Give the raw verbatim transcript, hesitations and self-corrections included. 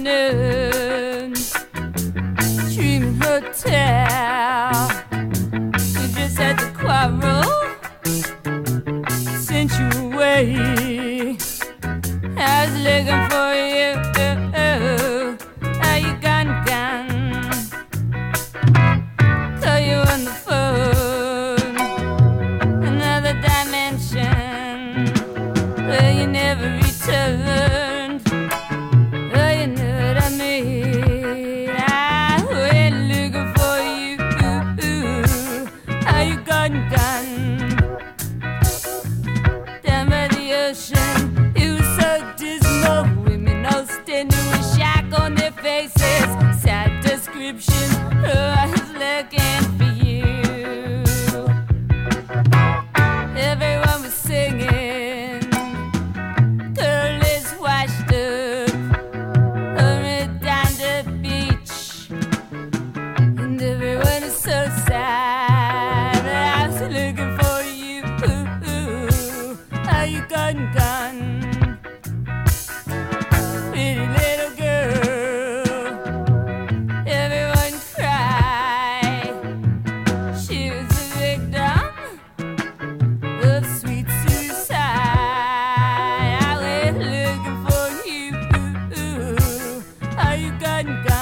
afternoon, dreaming hotel. You just had to quarrel, sent you away. I was looking for you. How you gone, gone? Call you on the phone, another dimension where you never returned. Oh, you know what I mean. I went looking for you. How you gone, gone? Down by the ocean, it was so dismal. Women all standing with shock on their faces. Sad description. Oh, I was looking for you. Everyone was singing. Girl is washed up on it down the beach, and everyone is so sad. I was looking for you. Are you gone, gone? Pretty little girl. Everyone cried. She was a victim of sweet suicide. I went looking for you. Are you gone, gone?